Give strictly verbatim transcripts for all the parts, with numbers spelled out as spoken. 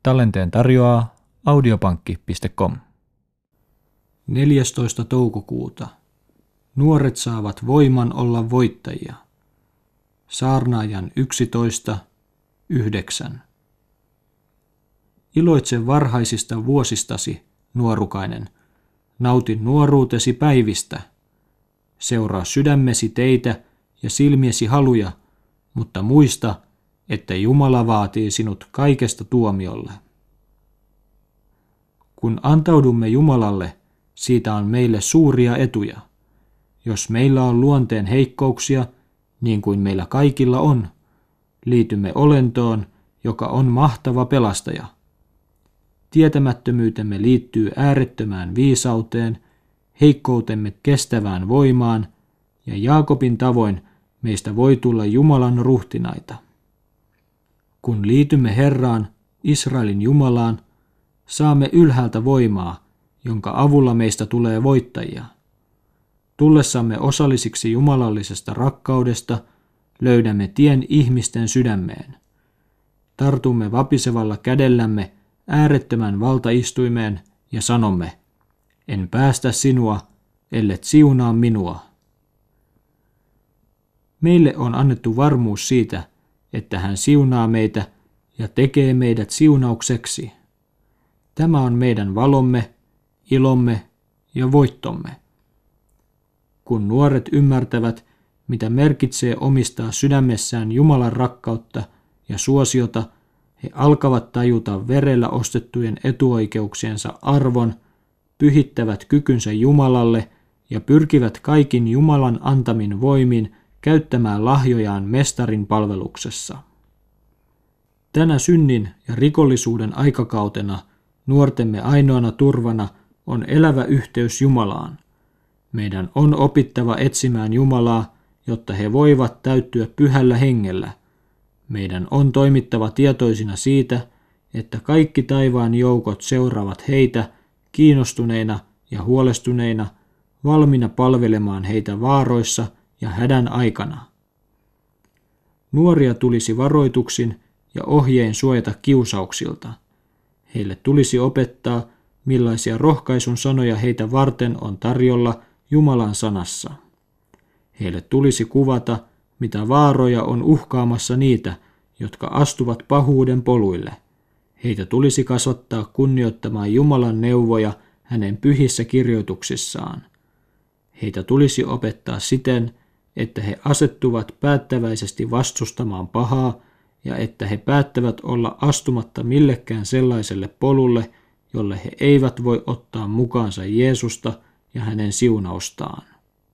Tallenteen tarjoaa audiopankki piste com. neljästoista toukokuuta. Nuoret saavat voiman olla voittajia. Saarnaajan yksitoista yhdeksän. Iloitse varhaisista vuosistasi, nuorukainen. Nauti nuoruutesi päivistä. Seuraa sydämesi teitä ja silmiesi haluja, mutta muista, että Jumala vaatii sinut kaikesta tuomiolle. Kun antaudumme Jumalalle, siitä on meille suuria etuja. Jos meillä on luonteen heikkouksia, niin kuin meillä kaikilla on, liitymme olentoon, joka on mahtava pelastaja. Tietämättömyytemme liittyy äärettömään viisauteen, heikkoutemme kestävään voimaan, ja Jaakobin tavoin meistä voi tulla Jumalan ruhtinaita. Kun liitymme Herraan, Israelin Jumalaan, saamme ylhäältä voimaa, jonka avulla meistä tulee voittajia. Tullessamme osallisiksi jumalallisesta rakkaudesta löydämme tien ihmisten sydämeen. Tartumme vapisevalla kädellämme äärettömän valtaistuimeen ja sanomme, en päästä sinua, ellet siunaa minua. Meille on annettu varmuus siitä, että hän siunaa meitä ja tekee meidät siunaukseksi. Tämä on meidän valomme, ilomme ja voittomme. Kun nuoret ymmärtävät, mitä merkitsee omistaa sydämessään Jumalan rakkautta ja suosiota, he alkavat tajuta verellä ostettujen etuoikeuksiensa arvon, pyhittävät kykynsä Jumalalle ja pyrkivät kaikin Jumalan antamin voimin käyttämään lahjojaan mestarin palveluksessa. Tänä synnin ja rikollisuuden aikakautena nuortemme ainoana turvana on elävä yhteys Jumalaan. Meidän on opittava etsimään Jumalaa, jotta he voivat täyttyä pyhällä hengellä. Meidän on toimittava tietoisina siitä, että kaikki taivaan joukot seuraavat heitä kiinnostuneina ja huolestuneina, valmiina palvelemaan heitä vaaroissa ja hädän aikana. Nuoria tulisi varoituksin ja ohjein suojata kiusauksilta. Heille tulisi opettaa, millaisia rohkaisun sanoja heitä varten on tarjolla Jumalan sanassa. Heille tulisi kuvata, mitä vaaroja on uhkaamassa niitä, jotka astuvat pahuuden poluille. Heitä tulisi kasvattaa kunnioittamaan Jumalan neuvoja hänen pyhissä kirjoituksissaan. Heitä tulisi opettaa siten, että he asettuvat päättäväisesti vastustamaan pahaa ja että he päättävät olla astumatta millekään sellaiselle polulle, jolle he eivät voi ottaa mukaansa Jeesusta ja hänen siunaustaan.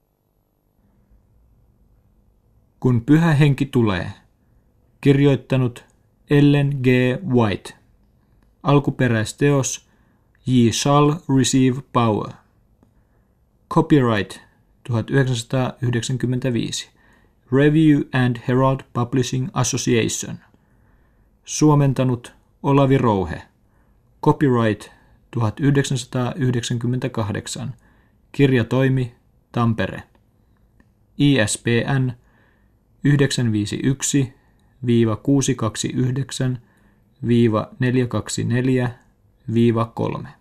Kun Pyhä Henki tulee. Kirjoittanut Ellen G. White. Alkuperäisteos Ye shall receive power. Copyright tuhatyhdeksänsataayhdeksänkymmentäviisi. Review and Herald Publishing Association. Suomentanut Olavi Rouhe. Copyright tuhatyhdeksänsataayhdeksänkymmentäkahdeksan. Kirjatoimi Tampere. I S B N yhdeksän viisi yksi kuusi kaksi yhdeksän neljä kaksi neljä kolme.